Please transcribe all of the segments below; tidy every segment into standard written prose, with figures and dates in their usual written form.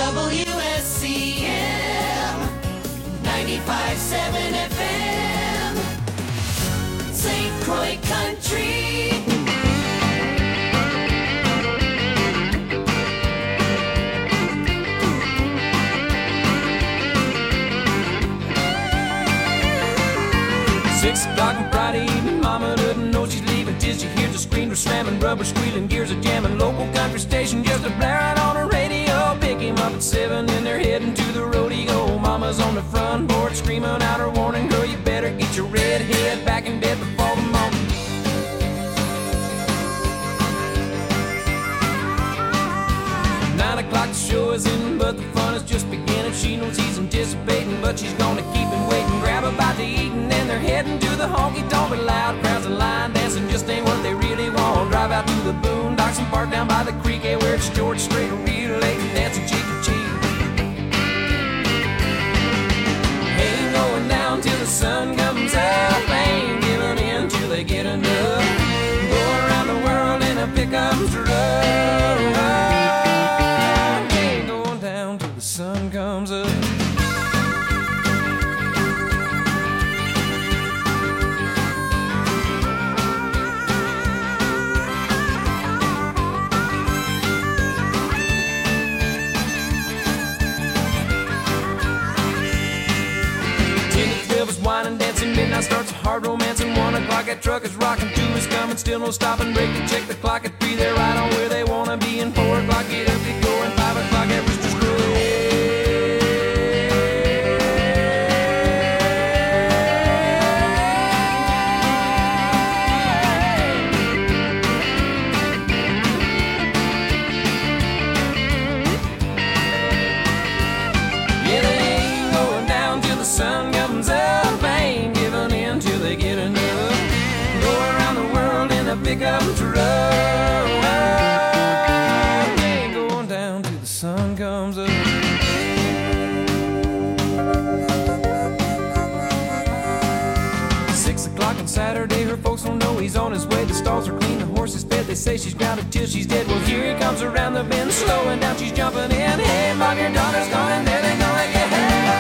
WSCM 95.7 FM, St. Croix Country. 6 o'clock on Friday evening, mama doesn't know she's leaving till she hears the screamers slamming, rubber squealing, gears are jamming, local country station just a blaring on her radio. Pick him up at 7 and they're heading to the rodeo. Mama's on the front porch screaming out her warning, girl, you better get your red head back in bed before the morning. O'clock, the show is in, but the fun is just beginning. She knows he's anticipating, but she's gonna keep him waiting. Grab a bite to eat, and then they're heading to the honky-tonk. But loud crowds and line dancing just ain't what they really want. Drive out to the boondocks and park down by the creek, where it's George Strait, real late and dancing cheek to cheek. Ain't going down till the sun comes up, ain't giving in till they get enough. Go around the world in a pickup truck. Sun comes up. Wine dancing, midnight starts a hard romance, and 1 o'clock that truck is rocking, 2 is coming, still no stopping, break to check the clock at 3, they're right on where they wanna be, and 4 o'clock get up, get going, 5 o'clock that rooster's crowing. Pickup truck, ain't going down till the sun comes up. On Saturday, her folks don't know he's on his way. The stalls are clean, the horse is fed. They say she's grounded till she's dead. Well, here he comes around the bend, slowing down, she's jumping in. Hey, Mom, your daughter's gone, and there they go again.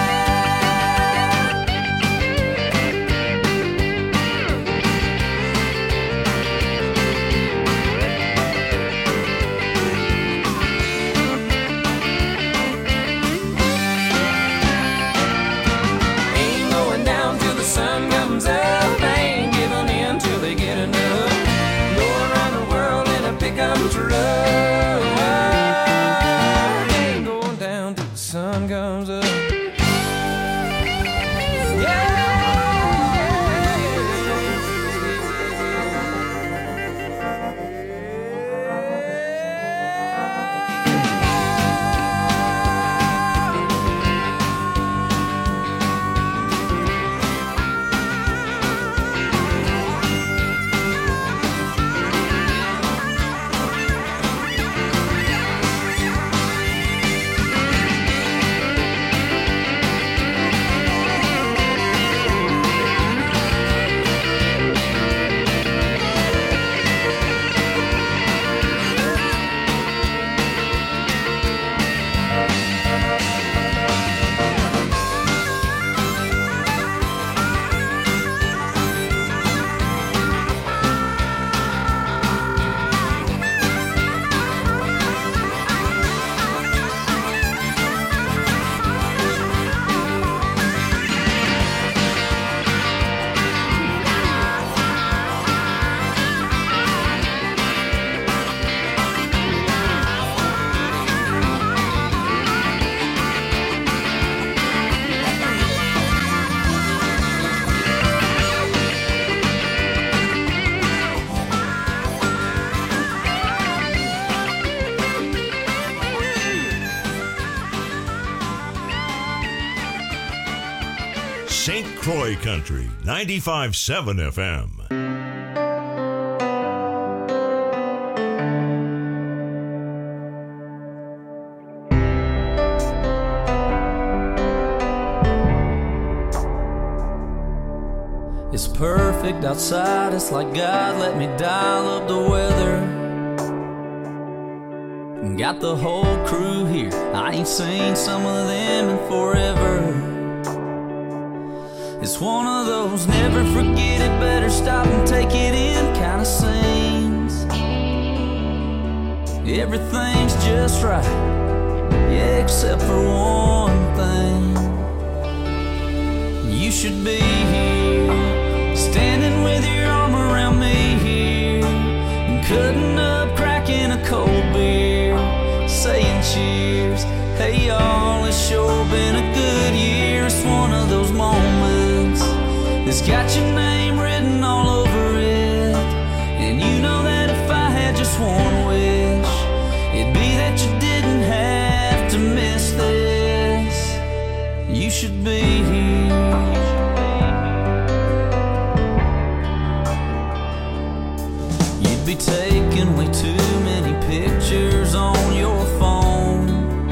Ain't going down till the sun comes up. St. Croix Country, 95.7 FM. It's perfect outside, it's like God let me dial up the weather. Got the whole crew here, I Ain't seen some of them in forever. It's one of those never forget it, better stop and take it in kind of scenes. Everything's just right, yeah, except for one thing. You should be here, standing with your arm around me here, and cutting up, cracking a cold beer, saying cheers. Hey y'all, it's sure been a good year. It's one of those moments that's got your name written all over it. And you know that if I had just one wish, it'd be that you didn't have to miss this. You should be here. You'd be taking way too many pictures on your phone,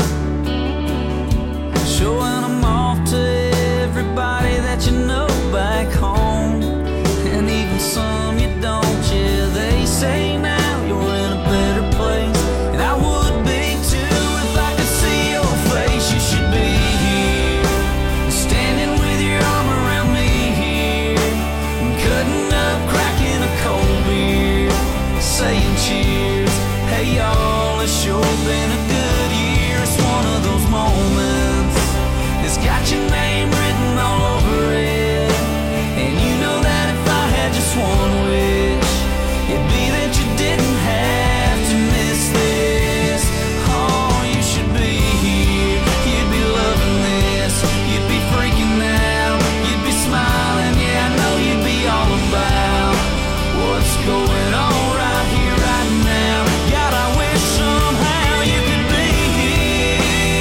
showing them off to everybody that you know back home, and even some you don't. Yeah, they say now you're in a better place, and I would be too if I could see your face. You should be here, standing with your arm around me here, and cutting up, cracking a cold beer, saying cheers. Hey y'all, it's sure been a good year. It's one of those moments, it's got your name written all over it. And you know that if I had just one wish, it'd be that you didn't have to miss this. Oh, you should be here, you'd be loving this, you'd be freaking out, you'd be smiling. Yeah, I know you'd be all about what's going on right here, right now. God, I wish somehow you could be here.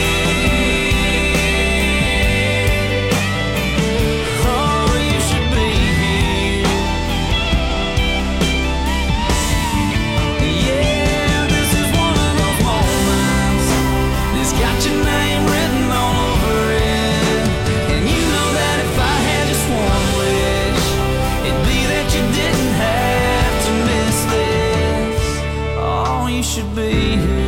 Oh, you should be here. Yeah, this is one of those moments that's got your name written all over it. And you know that if I had just one wish, it'd be that you didn't have to miss this. Oh, you should be here.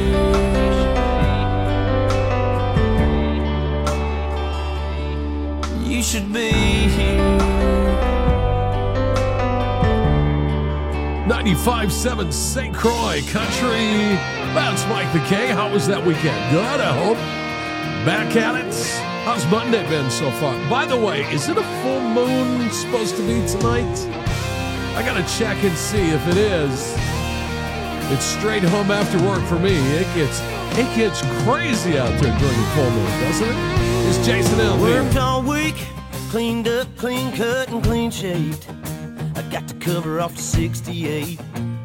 You should be here. 95.7 St. Croix Country. That's Mike McKay. How was that weekend? Good, I hope. Back at it. How's Monday been so far? By the way, is it a full moon supposed to be tonight? I gotta check and see if it is. It's straight home after work for me. It gets crazy out there during the full moon, doesn't it? It's Jason L. here. Worked all week, cleaned up, clean cut, and clean shaved. I got the cover off the 68.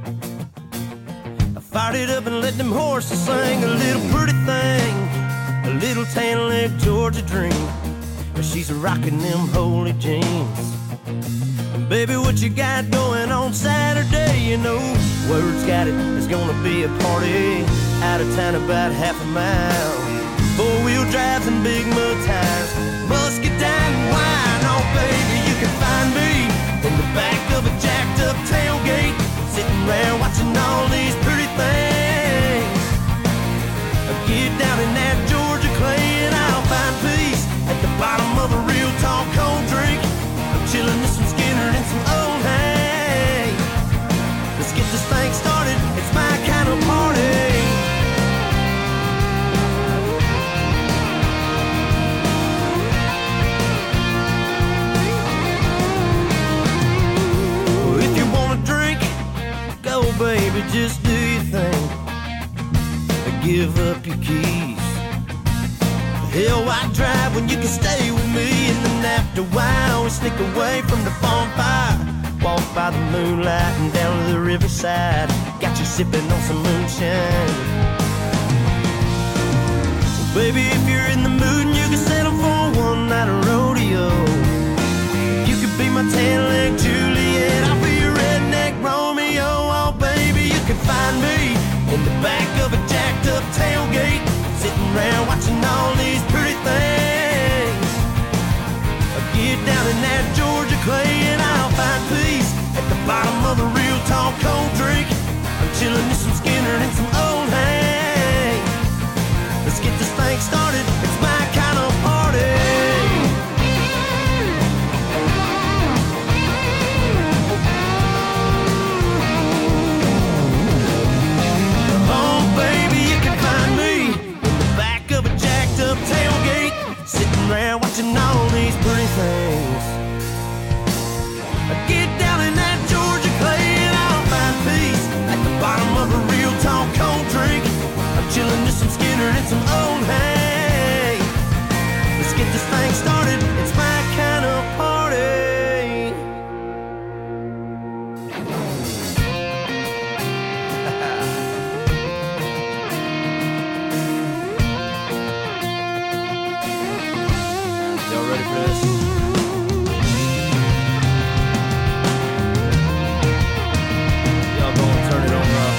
I fired it up and let them horses sing a little pretty thing, a little tan leg Georgia dream. She's rocking them holy jeans. Baby, what you got going on Saturday? You know, word's got it, there's gonna be a party out of town about half a mile. Four-wheel drives and big mud tires, musket down and wine. Oh, baby, you can find me in the back of a jacked-up tailgate, sitting around watching all these pretty things. Get down in that Georgia clay and I'll find peace at the bottom of a real tall cold drink. I'm chilling with some Skinner and some old hay. Let's get this thing started, it's my kind of party. Well, if you wanna drink, go baby, just do your thing. Give up your keys. Hell, why drive when you can stay with me? And then after a while, we sneak away from the bonfire, walk by the moonlight and down to the riverside. Got you sipping on some moonshine. Well, baby, if you're in the mood and you can settle for one night of rodeo, you could be my tan-leg Juliet, I'll be your redneck Romeo. Oh, baby, you can find me in the back of a jacked-up tailgate, sitting around watching all these pretty things. I'll get down in that Georgia clay and I'll find peace at the bottom of a real tall cold drink. I'm chilling with some Skinner and some old hay. Let's get this thing started. It's my kind of party. Oh, baby, you can find me in the back of a jacked up tailgate, sitting there watching all these pretty things. I get down in that Georgia clay and I'll find peace at the bottom of a real tall cold drink. I'm chilling to some Skinner and some old hay. Let's get this thing started. It's my kind of party. Y'all ready for this? Y'all gonna turn it on up.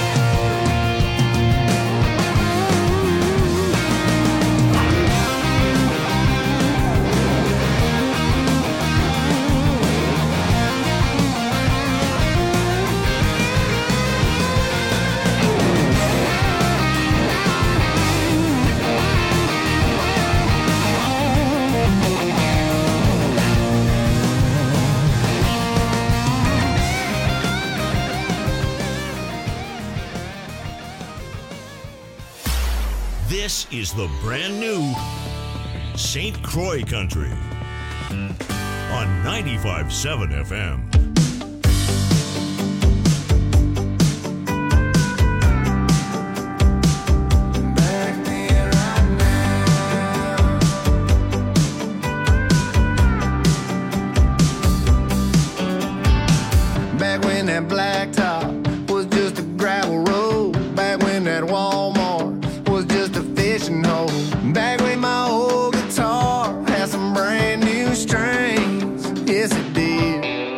This is the brand new St. Croix Country on 95.7 FM. Back when that blacktop was just a gravel road. Back when that Walmart was just a fishing hole. Back when my old guitar had some brand new strings. Yes, it did.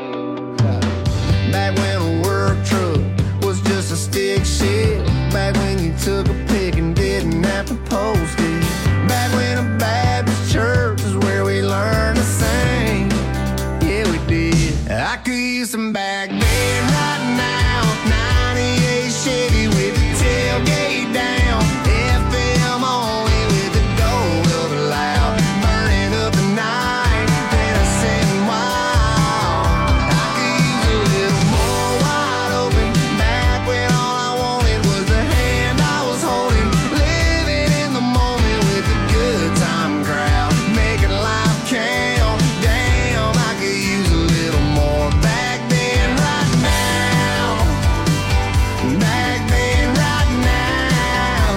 Back when a work truck was just a stick shift. Back when you took a pick and didn't have to post it. Back when a Baptist church is where we learned to sing. Yeah, we did. I could use some back then right now. 98 Chevy with the tailgate down. FM only with the gold of a loud. Burning up the night, then I sitting wild. I could use a little more wide open. Back when all I wanted was the hand I was holding. Living in the moment with a good time crowd. Making life count. Damn, I could use a little more back then right now. Back then right now.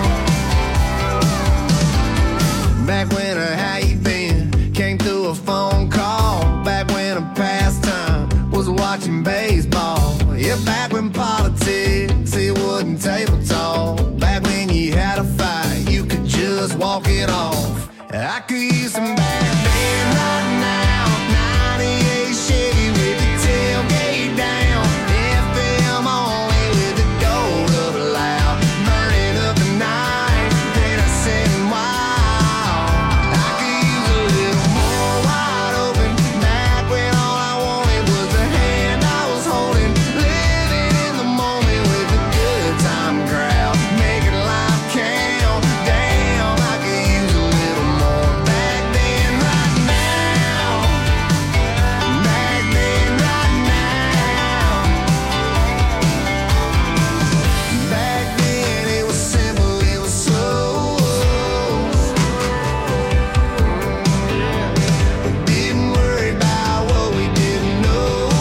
Back when a how you been came through a phone call. Back when a pastime was watching baseball. Yeah, back when politics, it wasn't table talk. Back when you had a fight, you could just walk it off. I could use some back then right now. 98 Chevy with the tailgate down. FM only with the gold of a loud. Burning up the night, then I sitting wild. I could use a little more wide open. Back when all I wanted was the hand I was holding. Living in the moment with a good time crowd. Making life count. Damn, I could use a little more back then right now. Back then right now. Back then it was simple, it was slow. We didn't worry about what we didn't know.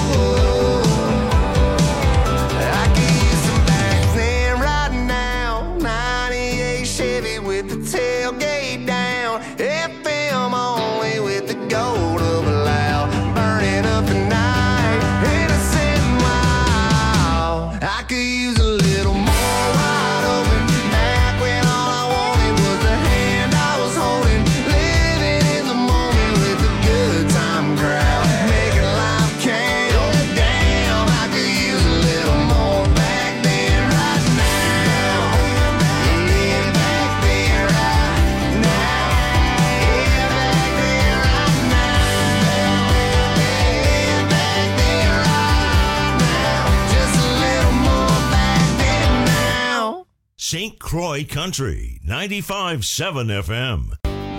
I could use some back then right now. 98 Chevy with the tailgate down. FM only with the gold of a loud. Burning up the night, innocent and wild. I could use a little more wide open. Back when all I wanted was the hand I was holding. Living in the moment with a good time crowd. Making life count. Damn, I could use a little more back then right now. Yeah, back then right now. Yeah, St. Croix Country, 95.7 FM.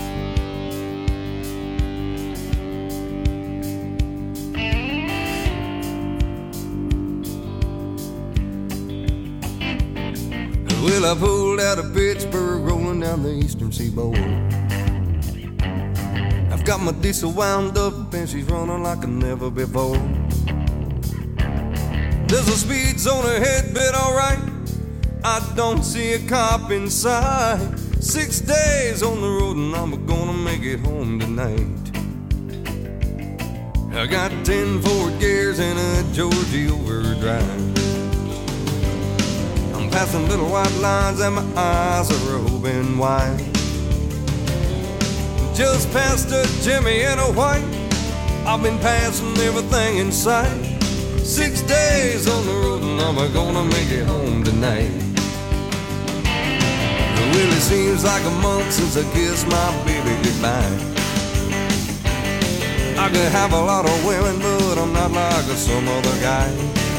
Well, I pulled out of Pittsburgh, rolling down the eastern seaboard. I've got my diesel wound up and she's running like never before. There's a speed zone ahead, but alright, I don't see a cop in sight. 6 days on the road and I'm gonna make it home tonight. I got 10 forward gears and a Georgia overdrive. I'm passing little white lines and my eyes are open wide. Just past a Jimmy and a white, I've been passing everything in sight. 6 days on the road and I'm gonna make it home tonight. Well, it seems like a month since I kissed my baby goodbye. I could have a lot of women, but I'm not like some other guy.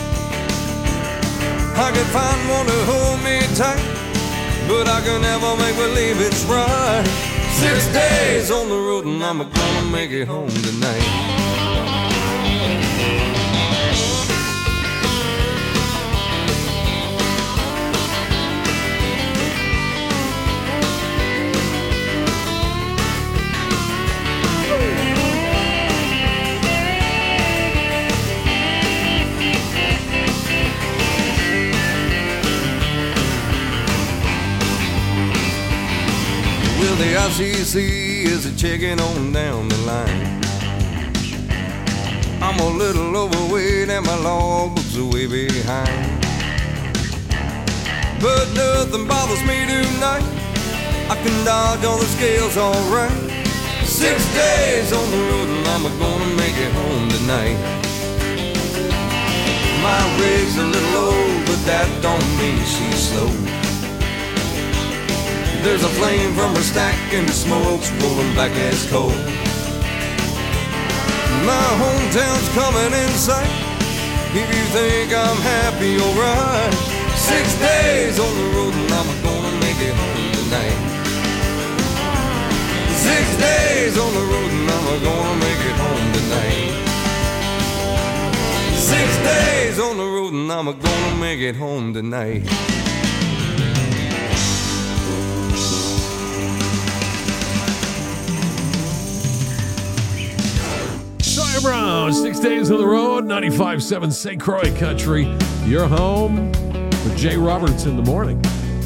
I could find one to hold me tight, but I can never make believe it's right. 6 days on the road and I'm gonna make it home tonight. The ICC is a checking on down the line. I'm a little overweight and my logbook's way behind. But nothing bothers me tonight. I can dodge all the scales alright. 6 days on the road and I'm gonna make it home tonight. My rig's a little old, but that don't mean she's slow. There's a flame from her stack and the smoke's rolling back as coal. My hometown's coming in sight. If you think I'm happy, alright. 6 days on the road and I'm gonna make it home tonight. 6 days on the road and I'm gonna make it home tonight. 6 days on the road and I'm gonna make it home tonight. Brown, 6 days on the road, 95.7 St. Croix Country. You're home with Jay Roberts in the morning.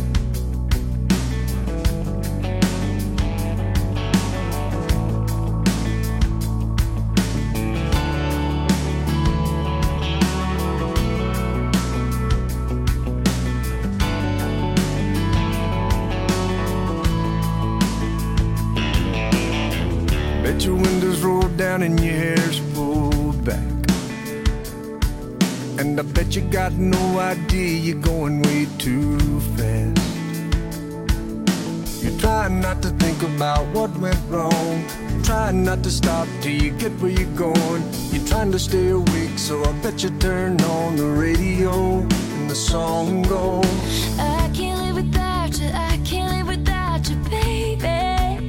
Bet your windows roll down and your hair's pulled back. And I bet you got no idea you're going way too fast. You're trying not to think about what went wrong, trying not to stop till you get where you're going. You're trying to stay awake, so I bet you turn on the radio and the song goes, I can't live without you, I can't live without you, baby.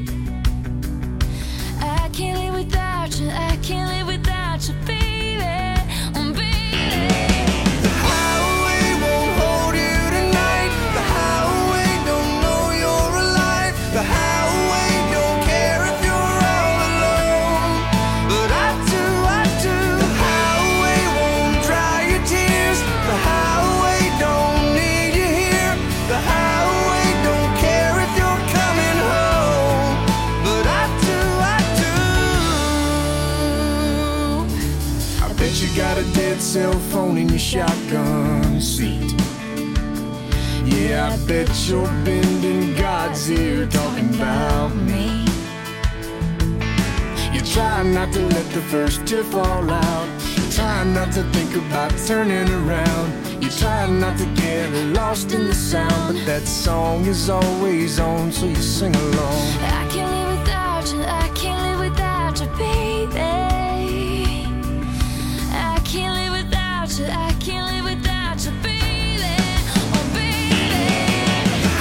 I can't live without you, I can't live without you, baby. the highway won't hold you tonight. The highway don't know you're alive. The highway don't care if you're all alone. But I do. The highway won't dry your tears. The highway don't need you here. The highway don't care if you're coming home. But I do. I bet you got a dead cell phone in your shotgun seat. Yeah, I bet you're bending God's ear talking about me. You try not to let the first tear fall out. You try not to think about turning around. You try not to get lost in the sound. But that song is always on, so you sing along. I can't live without you, I can't live without you, baby. I can't live without you, I can't live without you, baby. Oh, baby. The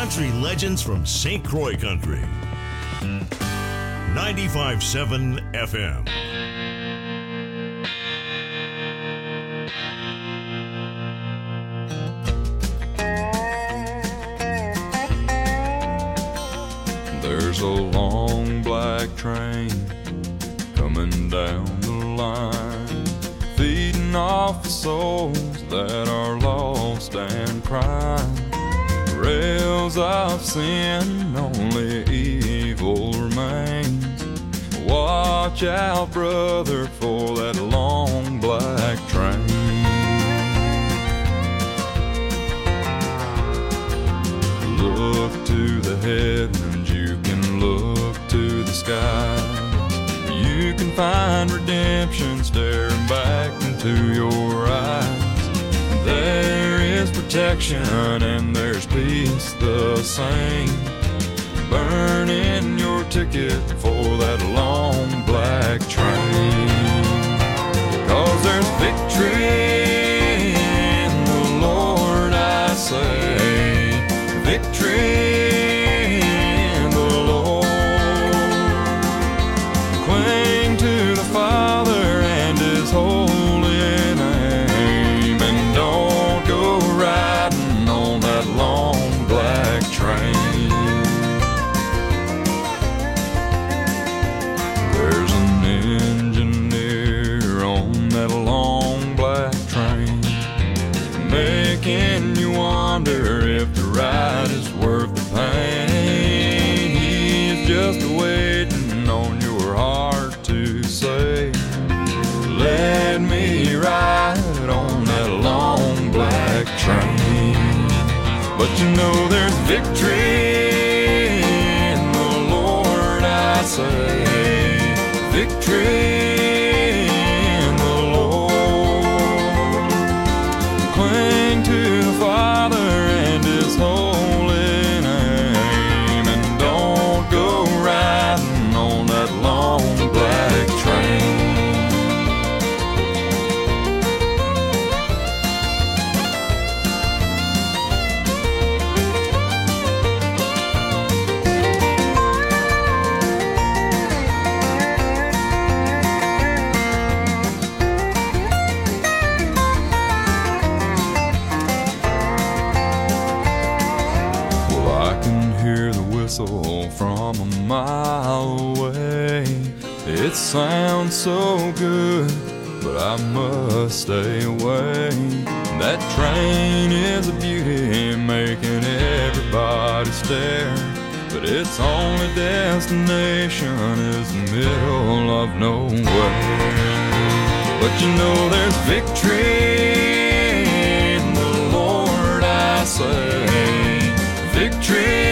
country legends from St. Croix Country. 95.7 FM. There's a long black train coming down the line, feeding off the souls that are lost and crying. Rails of sin, only evil remains. Watch out, brother, for that long black train. Look to the heavens, you can look to the skies. You can find redemption staring back into your eyes. There is protection and there's peace the same. Burning your ticket for that long black train. 'Cause there's victory in the Lord, I say. Victory in the Lord. Cling to the Father and His holy name, and don't go riding on that long black train. There's an engineer on that long black train, making you wonder if the ride is worth the pain. He's just waiting on your heart to say, let me ride on that long black train. But you know there's victory in the Lord, I say. Victory in the Lord. Cling to the Father and His holy name, and don't go riding on that long black train. From a mile away, it sounds so good, but I must stay away. That train is a beauty, making everybody stare, but its only destination is the middle of nowhere. But you know there's victory in the Lord, I say. Victory.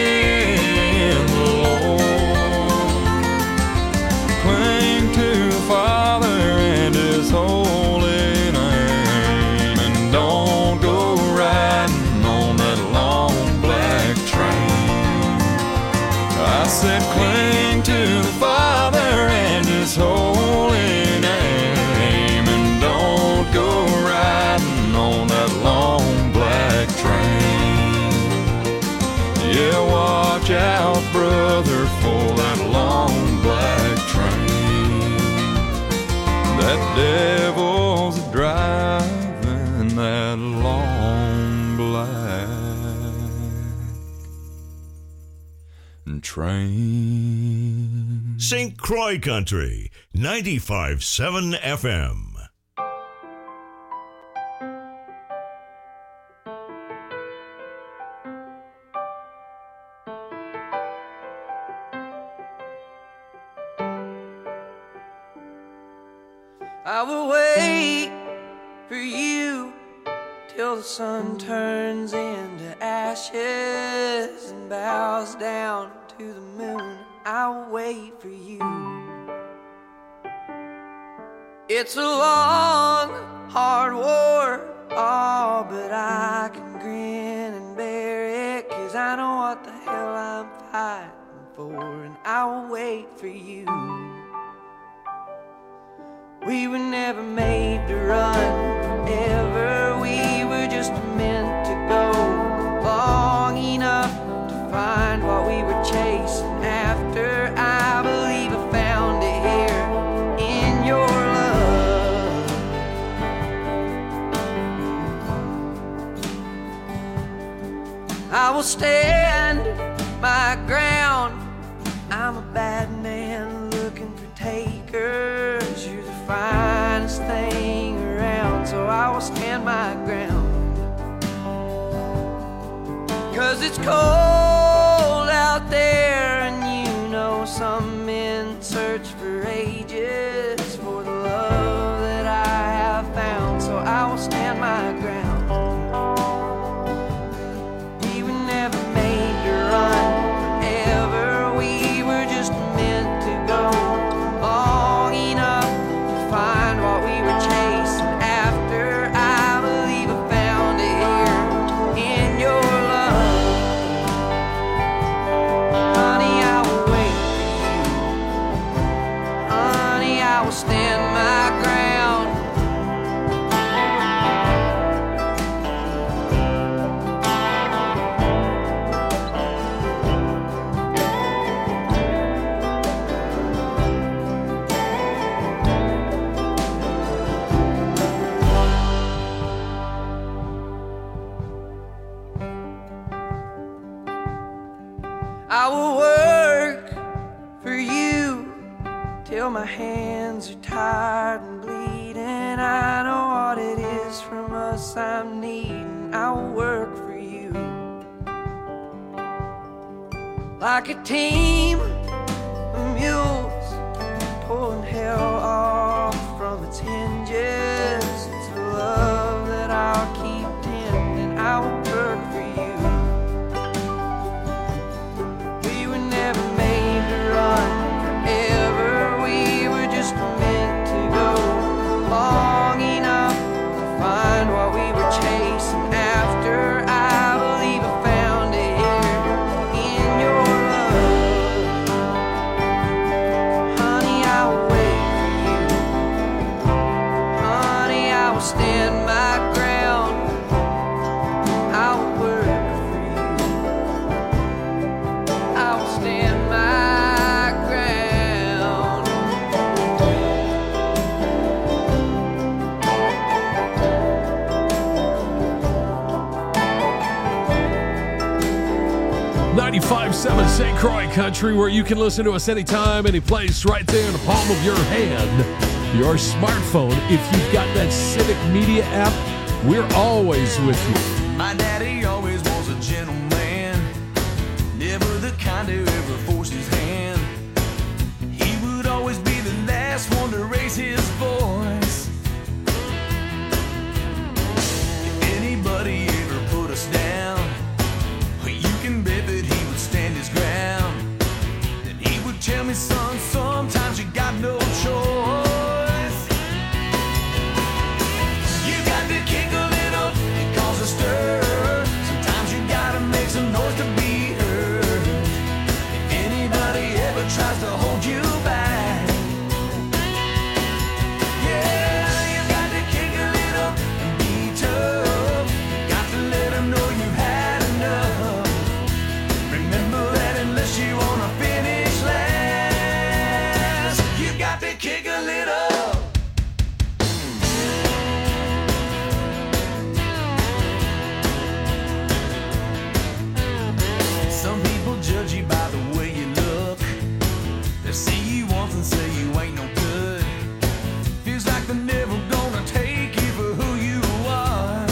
Father and His holy name, and don't go riding on that long black train. I said cling to the Father and His holy name, and don't go riding on that long black train. Yeah, watch out, brother, for that long black train. That devil's driving that long black train. St. Croix Country, 95.7 FM. I will wait for you till the sun turns into ashes and bows down to the moon. I will wait for you. It's a long, hard war, oh, but I can grin and bear it, 'cause I know what the hell I'm fighting for, and I will wait for you. We were never made to run forever. We were just meant to go long enough will stand my ground. I'm a bad man looking for takers. You're the finest thing around, so I will stand my ground. 'Cause it's cold out there, and you know some men search for ages for the love that I have found, so I will stand my ground. We were never made to run forever, we were just meant to go long enough to find what we were chasing after. I believe I found it here in your love. Honey, I will wait for you. Honey, I will stand my ground. I will work for you till my hands are tired and bleeding. I know what it is from us I'm needing. I will work for you like a team of mules pulling hell off from its hinges. It's the love that I'll keep tending. I will work for you. Never made to run forever, we were just meant to go long enough to find what we were chasing after. I believe I found it here in your love. Honey, I will wait for you. Honey, I will stand my ground. I will work for you. I will stand my ground. 95.7 St. Croix Country, where you can listen to us anytime, any place, right there in the palm of your hand, your smartphone. If you've got that Civic Media app, we're always with you. My daddy always was a gentleman, never the kind who ever forced his hand. He would always be the last one to raise his voice. If anybody ever put us down, well, you can bet that he would stand his ground. Then he would tell me, son, sometimes you got no choice. You got to kick a little and cause a stir. Sometimes you gotta make some noise to be heard. If anybody ever tries to hold you back, yeah, you got to kick a little and be tough. You got to let them know you've had enough. Remember that unless you wanna finish last, you got to kick a little. Some people judge you by the way you look. They see you once and say you ain't no good. Feels like they're never gonna take you for who you are.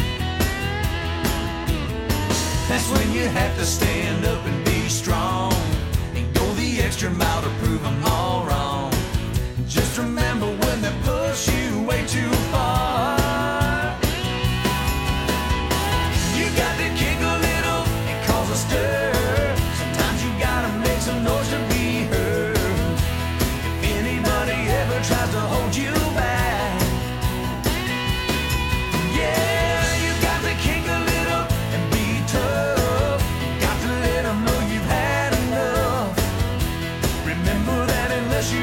That's when you have to stand up and be strong and go the extra mile to prove them all wrong. Just remember when they push you way too far, you got to kick a little and cause a stir. Sometimes you gotta make some noise to be heard. If anybody ever tries to hold you back, yeah, you got to kick a little and be tough. You got to let them know you've had enough. Remember that unless you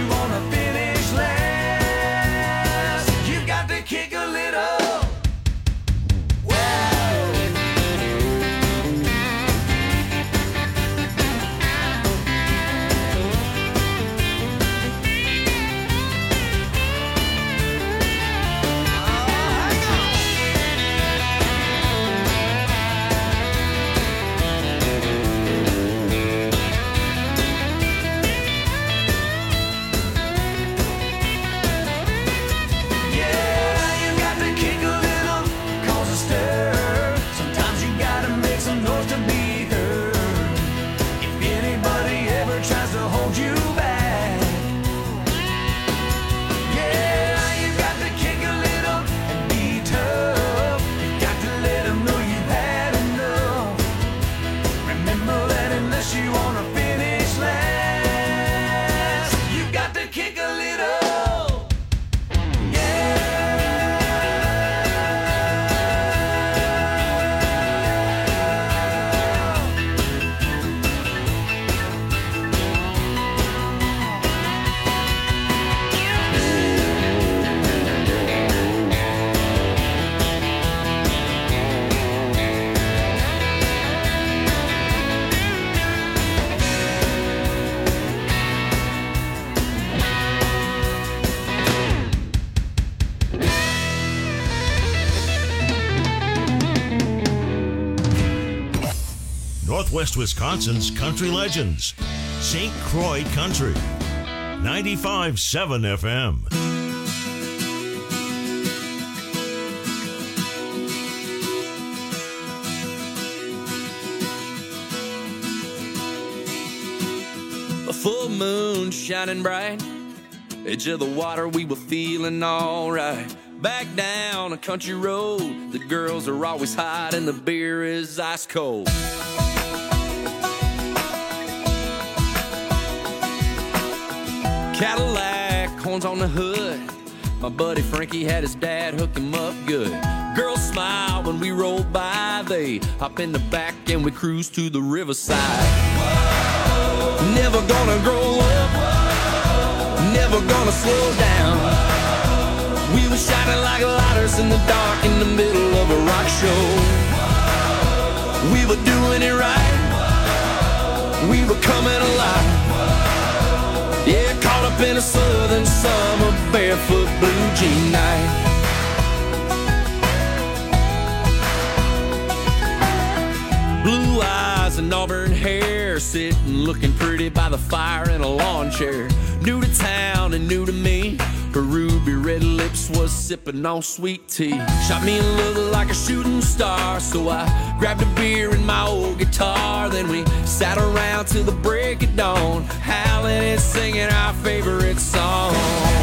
Southwest Wisconsin's country legends. St. Croix Country. 95.7 FM. A full moon shining bright, edge of the water, we were feeling alright. Back down a country road, the girls are always hot and the beer is ice cold. Cadillac, horns on the hood, my buddy Frankie had his dad hook him up good. Girls smile when we roll by, they hop in the back and we cruise to the riverside. Never gonna grow up, never gonna slow down. We were shining like lighters in the dark in the middle of a rock show. We were doing it right, we were coming alive. Yeah, caught up in a southern summer barefoot blue jean night. Blue eyes and auburn hair, sitting looking pretty by the fire in a lawn chair. New to town and new to me, her ruby red lips was sipping on sweet tea. Shot me a look like a shooting star, so I grabbed a beer and my old guitar. Then we sat around till the break of dawn, howling and singing our favorite song.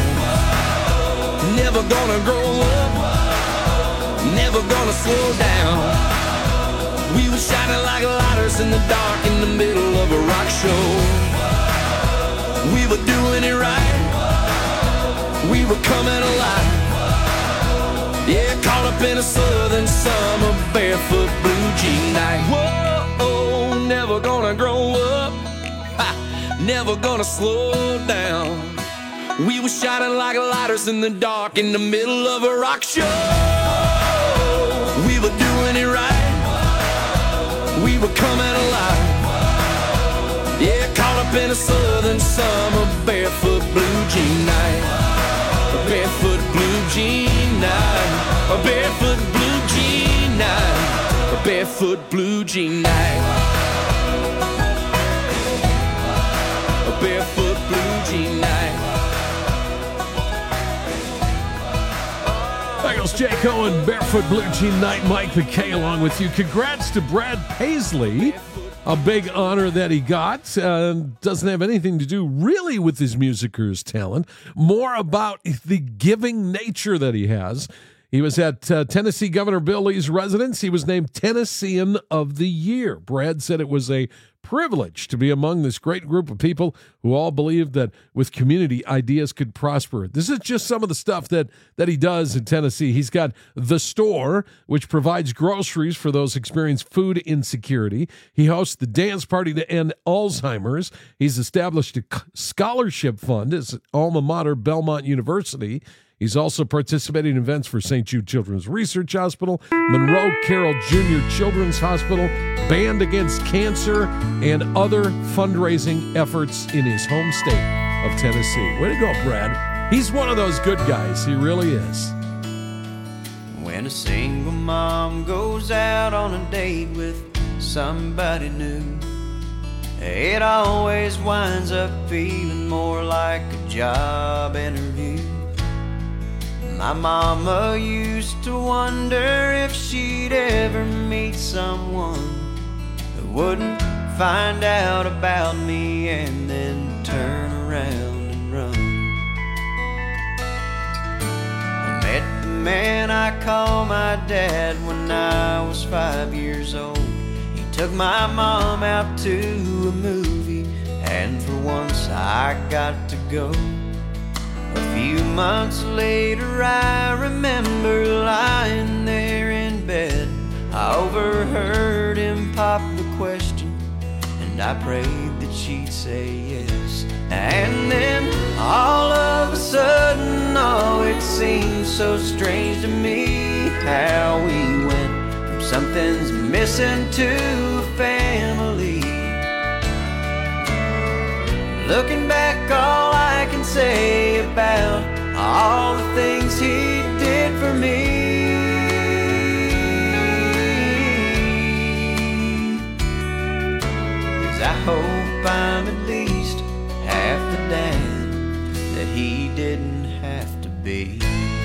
Never gonna grow up, never gonna slow down. We were shining like lighters in the dark in the middle of a rock show. We were doing it right, we were coming alive. Yeah, caught up in a southern summer barefoot blue jean night. Whoa, never gonna grow up, ha, never gonna slow down. We were shining like lighters in the dark in the middle of a rock show. We were doing it right, we were coming alive. Yeah, caught up in a southern summer barefoot blue jean night. A barefoot blue jean night. A barefoot blue jean night. A barefoot blue jean night. A barefoot blue jean night. There goes Jay Cohen, Barefoot Blue Jean Night. Mike McKay along with you. Congrats to Brad Paisley. A big honor that he got. Doesn't have anything to do really with his music or his talent. More about the giving nature that he has. He was at Tennessee Governor Bill Lee's residence. He was named Tennessean of the Year. Brad said it was a privilege to be among this great group of people who all believed that with community, ideas could prosper. This is just some of the stuff that he does in Tennessee. He's got The Store, which provides groceries for those experiencing food insecurity. He hosts the Dance Party to End Alzheimer's. He's established a scholarship fund at his alma mater, Belmont University. He's also participating in events for St. Jude Children's Research Hospital, Monroe Carroll Jr. Children's Hospital, Band Against Cancer, and other fundraising efforts in his home state of Tennessee. Way to go, Brad. He's one of those good guys. He really is. When a single mom goes out on a date with somebody new, it always winds up feeling more like a job interview. My mama used to wonder if she'd ever meet someone who wouldn't find out about me and then turn around and run. I met the man I call my dad when I was 5 years old. He took my mom out to a movie, and for once I got to go. A few months later I remember lying there in bed. I overheard him pop the question, and I prayed that she'd say yes. And then all of a sudden, oh, it seemed so strange to me how we went from something's missing to a family. Looking back, all I can say about all the things he did for me. hope I'm at least half the dad that he didn't have to be.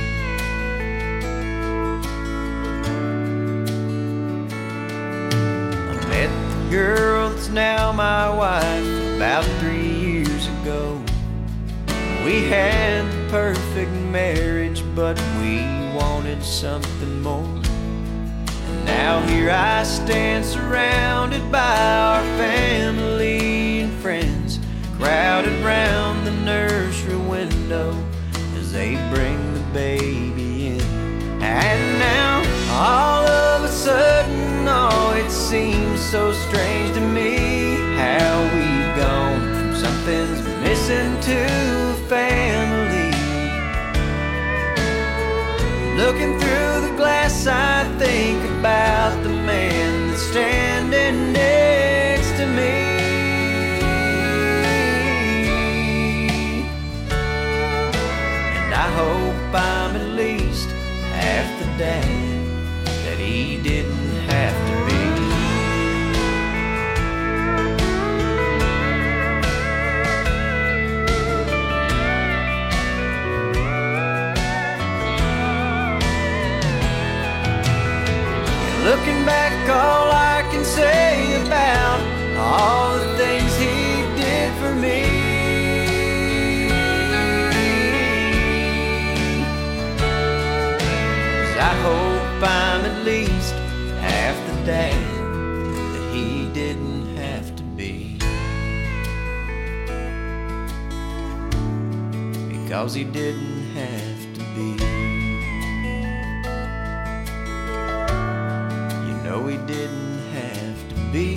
I met the girl that's now my wife about 3 years ago. We had the perfect marriage, but we wanted something more. And now here I stand surrounded by our family and friends, crowded round the nursery window as they bring the baby in. And now, all of a sudden, oh, it seems so strange to me how we've gone from something's missing to a family. Looking through the glass, I think about the man that's standing next to me. And I hope I'm at least half the dad that he didn't have to be. Looking back, all I can say about all the things he did for me is I hope I'm at least half the dad that he didn't have to be, because he didn't have to be. No, he didn't have to be.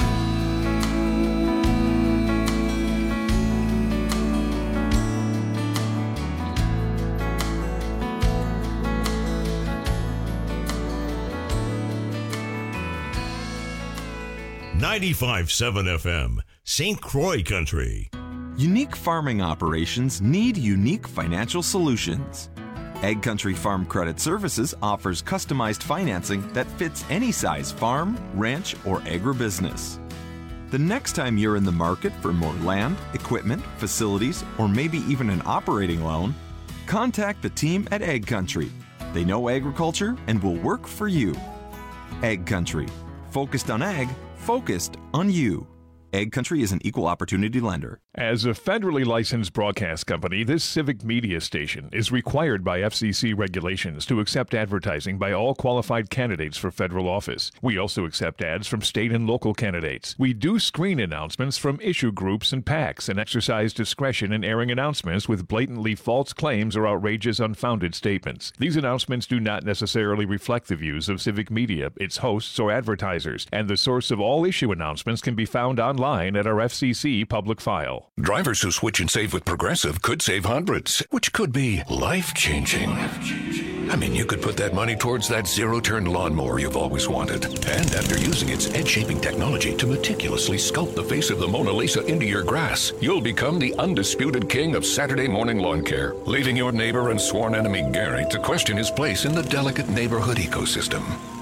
.95.7 FM, St. Croix Country. Unique farming operations need unique financial solutions. Ag Country Farm Credit Services offers customized financing that fits any size farm, ranch, or agribusiness. The next time you're in the market for more land, equipment, facilities, or maybe even an operating loan, contact the team at Ag Country. They know agriculture and will work for you. Ag Country, focused on ag, focused on you. Ag Country is an equal opportunity lender. As a federally licensed broadcast company, this civic media station is required by FCC regulations to accept advertising by all qualified candidates for federal office. We also accept ads from state and local candidates. We do screen announcements from issue groups and PACs and exercise discretion in airing announcements with blatantly false claims or outrageous unfounded statements. These announcements do not necessarily reflect the views of civic media, its hosts, or advertisers, and the source of all issue announcements can be found online at our FCC public file. Drivers who switch and save with Progressive could save hundreds, which could be life-changing. I mean, you could put that money towards that zero-turn lawnmower you've always wanted. And after using its edge-shaping technology to meticulously sculpt the face of the Mona Lisa into your grass, you'll become the undisputed king of Saturday morning lawn care, leaving your neighbor and sworn enemy Gary to question his place in the delicate neighborhood ecosystem.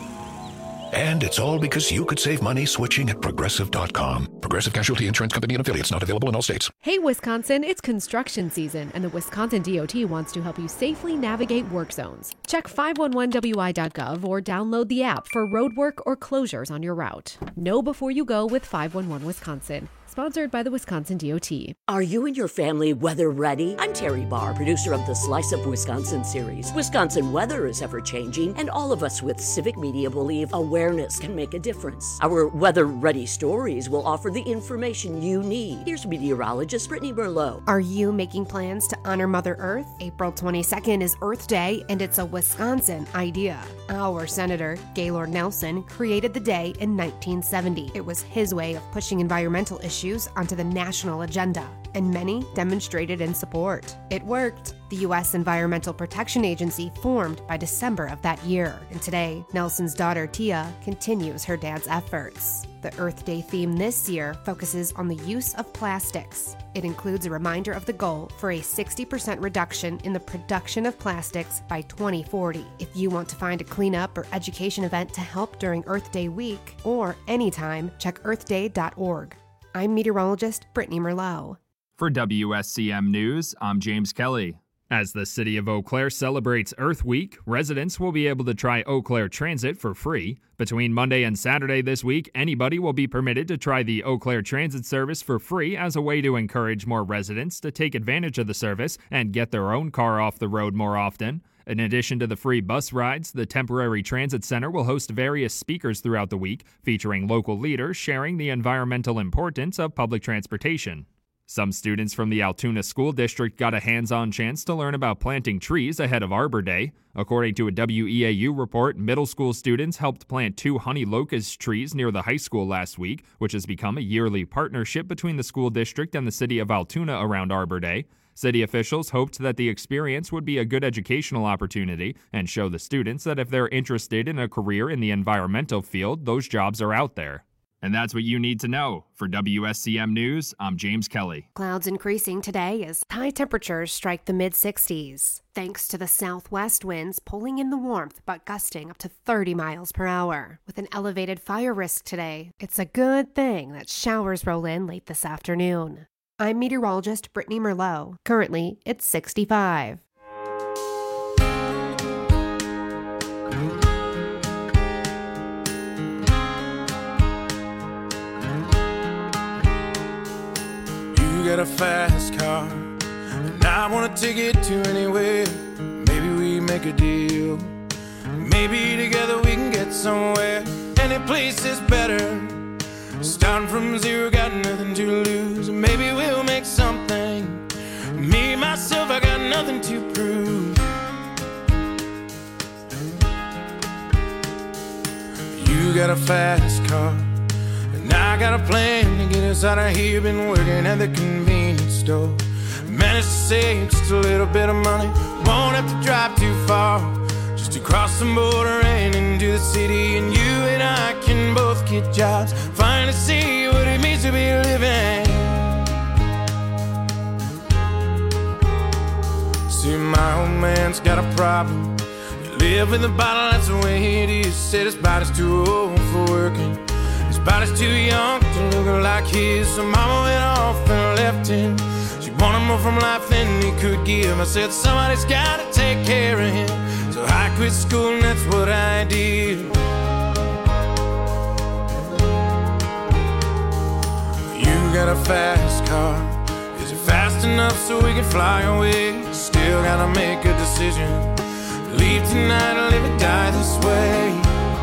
And it's all because you could save money switching at Progressive.com. Progressive Casualty Insurance Company and affiliates, not available in all states. Hey, Wisconsin, it's construction season, and the Wisconsin DOT wants to help you safely navigate work zones. Check 511wi.gov or download the app for road work or closures on your route. Know before you go with 511 Wisconsin. Sponsored by the Wisconsin DOT. Are you and your family weather ready? I'm Terry Barr, producer of the Slice of Wisconsin series. Wisconsin weather is ever changing, and all of us with civic media believe awareness can make a difference. Our weather ready stories will offer the information you need. Here's meteorologist Brittany Merlot. Are you making plans to honor Mother Earth? April 22nd is Earth Day, and it's a Wisconsin idea. Our Senator, Gaylord Nelson, created the day in 1970. It was his way of pushing environmental issues onto the national agenda, and many demonstrated in support. It worked. The U.S. Environmental Protection Agency formed by December of that year, and today, Nelson's daughter Tia continues her dad's efforts. The Earth Day theme this year focuses on the use of plastics. It includes a reminder of the goal for a 60% reduction in the production of plastics by 2040. If you want to find a cleanup or education event to help during Earth Day week, or anytime, check earthday.org. I'm meteorologist Brittany Merlot. For WSCM News, I'm James Kelly. As the city of Eau Claire celebrates Earth Week, residents will be able to try Eau Claire Transit for free. Between Monday and Saturday this week, anybody will be permitted to try the Eau Claire Transit service for free as a way to encourage more residents to take advantage of the service and get their own car off the road more often. In addition to the free bus rides, the temporary transit center will host various speakers throughout the week, featuring local leaders sharing the environmental importance of public transportation. Some students from the Altoona School District got a hands-on chance to learn about planting trees ahead of Arbor Day. According to a WEAU report, middle school students helped plant 2 honey locust trees near the high school last week, which has become a yearly partnership between the school district and the city of Altoona around Arbor Day. City officials hoped that the experience would be a good educational opportunity and show the students that if they're interested in a career in the environmental field, those jobs are out there. And that's what you need to know. For WSCM News, I'm James Kelly. Clouds increasing today as high temperatures strike the mid-60s, thanks to the southwest winds pulling in the warmth but gusting up to 30 miles per hour. With an elevated fire risk today, it's a good thing that showers roll in late this afternoon. I'm meteorologist Brittany Merlot. Currently, it's 65. You got a fast car, and I want to take it to anywhere. Maybe we make a deal. Maybe together we can get somewhere. Any place is better. Starting from zero, got nothing to lose. Maybe we'll make something. Me, myself, I got nothing to prove. You got a fast car, and I got a plan to get us out of here. Been working at the convenience store. Managed to save just a little bit of money. Won't have to drive too far, just to cross the border and into the city. And you and I can both get jobs, finally see what it means to be living. See, my old man's got a problem. He live with a bottle, that's the way it is. Said his body's too old for working, his body's too young to look like his. So mama went off and left him. She wanted more from life than he could give. I said somebody's gotta take care of him. So I quit school and that's what I did. You got a fast car. Is it fast enough so we can fly away? Still gotta make a decision. Leave tonight or live or die this way.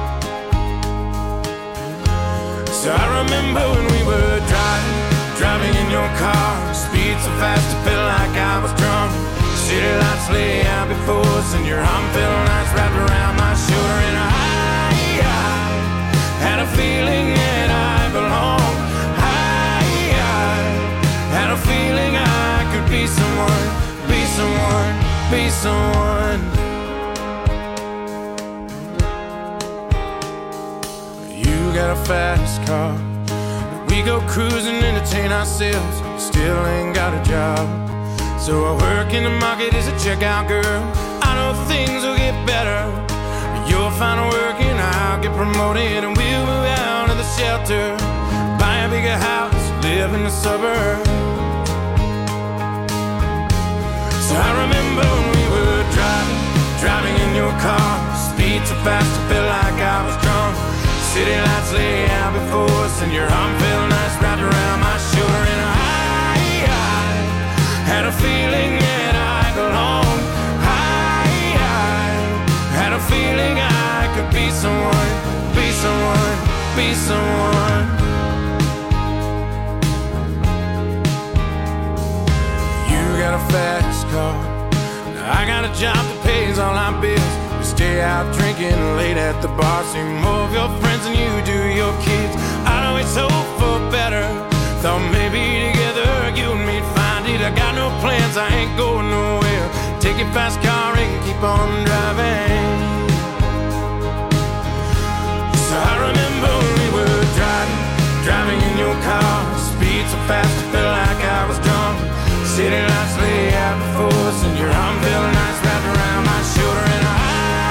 So I remember when we were driving in your car. Speed so fast it felt like I was drunk. City lights lay out before us, and your arm felt nice wrapped around my shoulder. And I had a feeling that I belonged. I had a feeling I could be someone, be someone, be someone. You got a fast car. We go cruising, entertain ourselves. Still ain't got a job. So I work in the market as a checkout girl. I know things will get better. You'll find work and I'll get promoted, and we'll move out of the shelter, buy a bigger house, live in the suburbs. So I remember when we were driving in your car. Speed so fast it felt like I was drunk. City lights lay out before us, and your arm felt nice wrapped around my shoulder. And I had a feeling that I belonged. I had a feeling I could be someone, be someone, be someone. You got a fast car. Now I got a job that pays all our bills. We stay out drinking late at the bar. See more of your friends than you do your kids. I always hope for better. Thought maybe together you and me'd find it. I got no plans, I ain't going nowhere. Take your fast car and keep on driving. So I remember when we were driving in your car. Speed so fast it felt like I was drunk. City lights lay out before us, and your arm felt nice wrapped around my shoulder. And I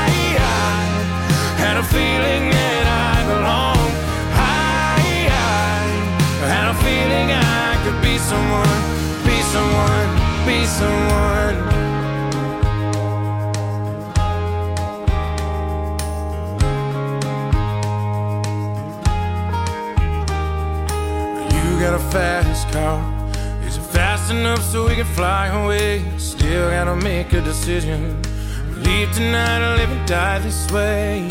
had a feeling that I belonged. I had a feeling someone. You got a fast car. Is it fast enough so we can fly away? Still gotta make a decision. Leave tonight or live and die this way.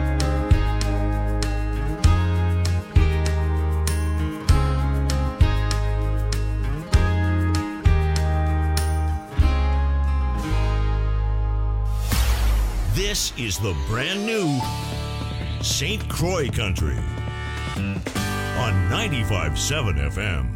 This is the brand new St. Croix Country on 95.7 FM.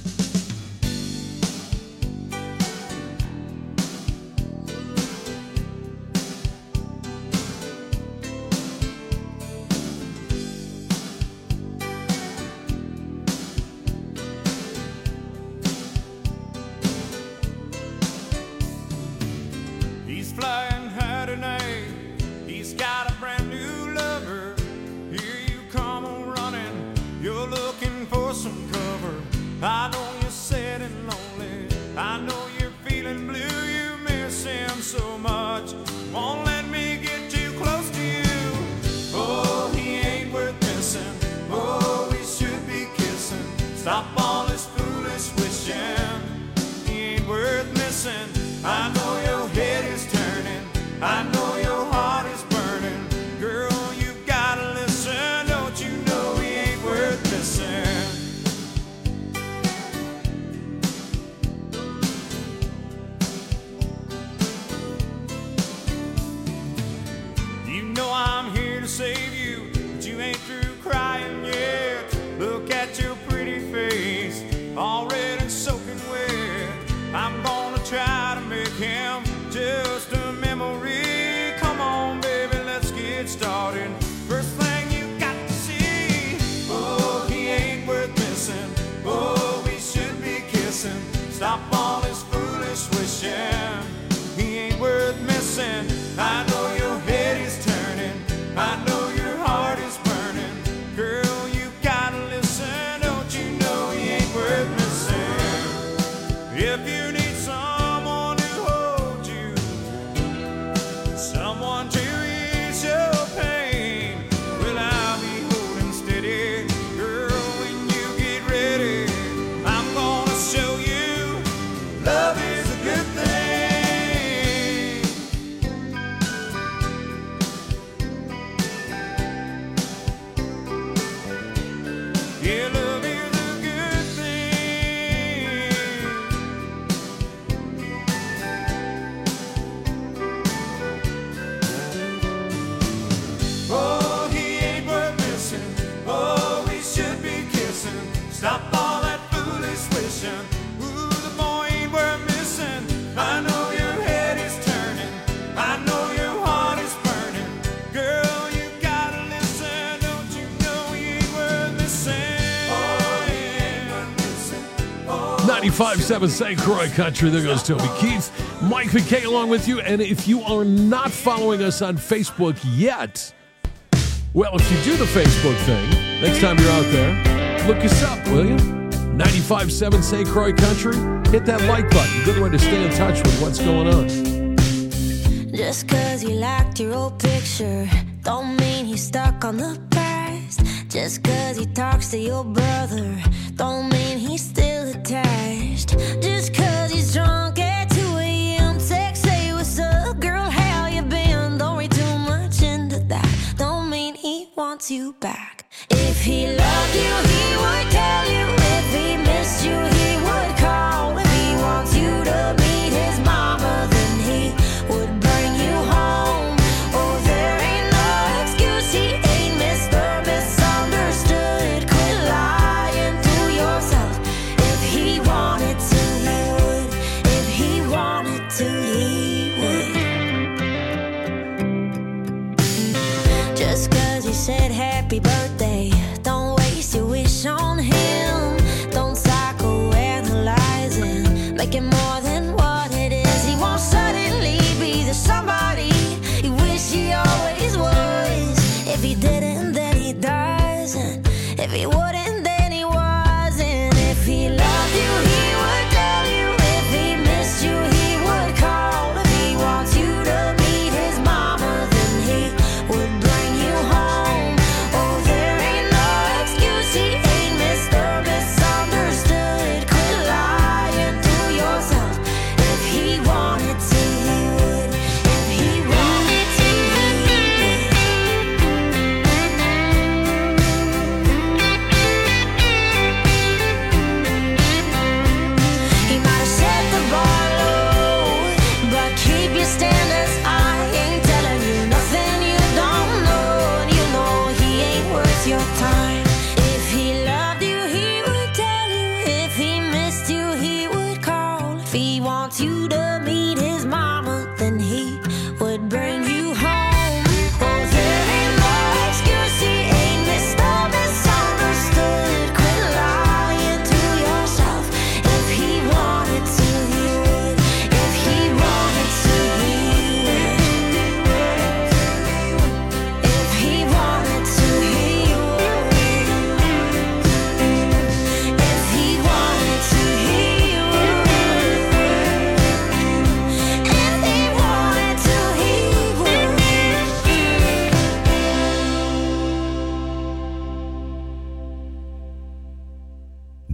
He's flying high tonight. He's got a brand new lover. Here you come on running. You're looking for some cover. I know you're sad and lonely. I know you're feeling blue. You miss him so much. Won't let me get too close to you. Oh, he ain't worth missing. Oh, we should be kissing. Stop all this foolish wishing. He ain't worth missing. I know your head is turning. I know your heart is burning. Girl, you gotta listen. Don't you know he ain't worth missing? You know I'm here to save you, but you ain't through crying yet. Look at your pretty face, all red and soaking wet. I'm gonna try to make him just a memory. Come on, baby, let's get started. First thing you got to see. Oh, he ain't worth missing. Oh, we should be kissing. Stop all this foolish wishing. He ain't worth missing. I know your head is turning. I know your heart is burning. Girl, you gotta listen. Don't you know he ain't worth missing? If you need someone to hold you, someone to ease your pain, well, I'll be holding steady. Girl, when you get ready, I'm gonna show you love is a good thing. Yeah, love is a good thing. Oh, he ain't worth missing. Oh, we should be kissing. Stop all that foolish wishing. Ooh, the boy ain't worth missing. I know your head is turning. I know your heart is burning. Girl, you gotta listen. Don't you know he ain't worth missing? Oh, he ain't worth missing. 95.7 St. Croix Country. There goes Toby Keith. Mike McKay along with you. And if you are not following us on Facebook yet, well, if you do the Facebook thing, next time you're out there, look us up, will you? 95.7 St. Croix Country. Hit that like button. Good way to stay in touch with what's going on. Just cause you liked your old picture don't mean he's stuck on the past. Just cause he talks to your brother don't mean he's still attached. Just cause he's drunk at 2 a.m. text, say what's up, girl, how you been? Don't read too much into that. Don't mean he wants you back. If he loved you, he would tell you. If he missed you, he would call. If he wants you to meet his mama, then he would bring you home. Oh, there ain't no excuse. He ain't Mr. Misunderstood. Quit lying to yourself. If he wanted to, he would. If he wanted to, he would. Just cause he said happy birthday, don't waste your wish on him. Don't psychoanalyze him, make it more than what it is. He won't suddenly be the somebody he wish he always was. If he didn't, then he doesn't. If he wouldn't, then he wasn't. If he loved you, he would tell you. If he missed you, he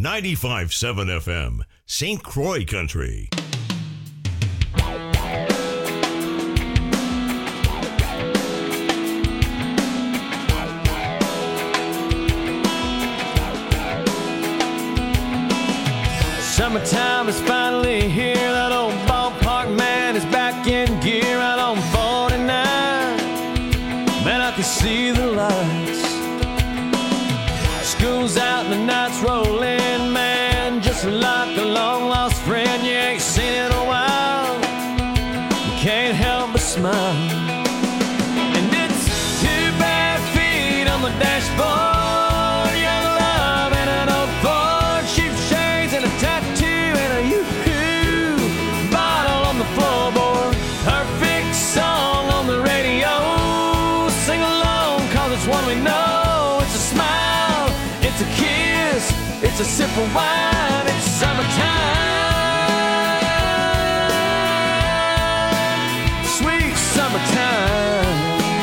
95.7 FM, St. Croix Country. Summertime is finally here. That old ballpark man is back in gear out on 49. Man, I can see the lights. School's out and the night's rolling, man. Just like a long lost friend you ain't seen in a while. You can't help but smile. And it's 2 bare feet on the dashboard. It's a sip of wine, it's summertime, sweet summertime.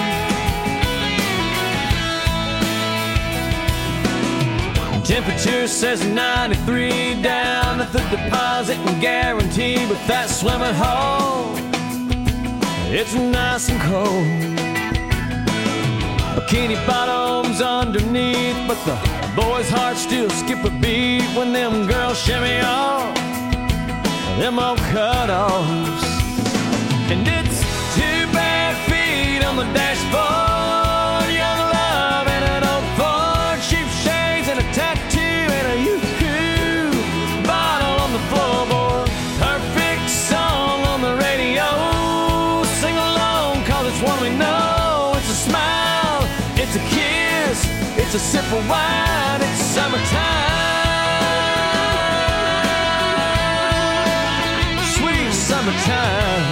Temperature says 93 down at the deposit and guarantee, but that swimming hole, it's nice and cold. Bikini bottoms underneath, but the boys' hearts still skip a beat when them girls shimmy off them old cut-offs. And it's 2 bare feet on the dashboard, young love and an old Ford, cheap shades and a tattoo and a yoo-hoo bottle on the floorboard. Perfect song on the radio, sing along 'cause it's one we know. It's a smile, it's a kiss, it's a sip of wine, it's summertime, sweet summertime.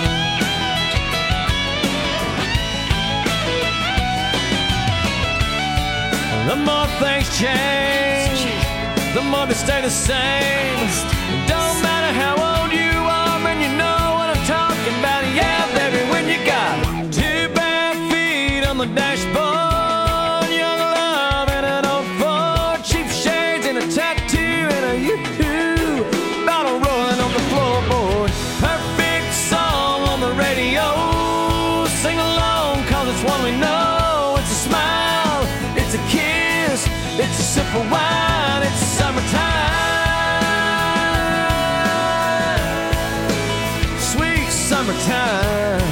The more things change, the more they stay the same. It don't matter how old you are, man, you know what I'm talking about. Yeah, baby, when you got 2 bare feet on the dashboard, bottle rolling on the floorboard. Perfect song on the radio, sing along 'cause it's one we know. It's a smile, it's a kiss, it's a sip of wine, it's summertime, sweet summertime.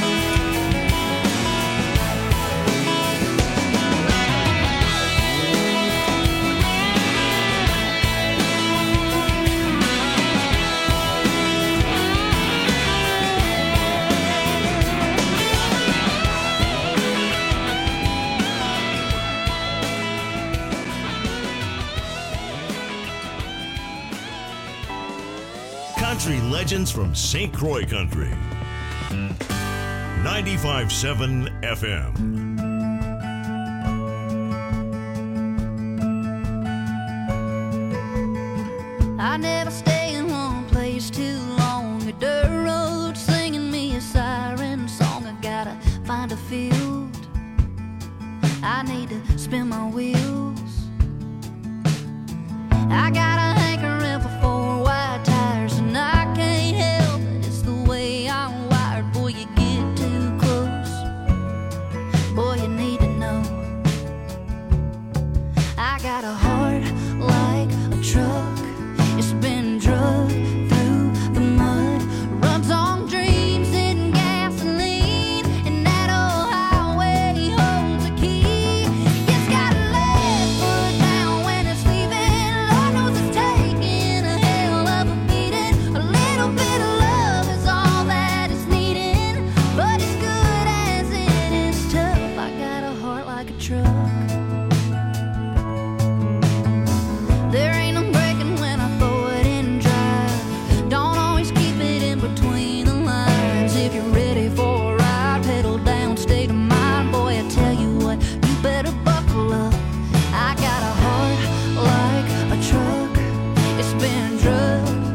Country legends from St. Croix Country. 95.7 FM. I never stay in one place too long. A dirt road singing me a siren song. I gotta find a field. I need to spin my wheels. I gotta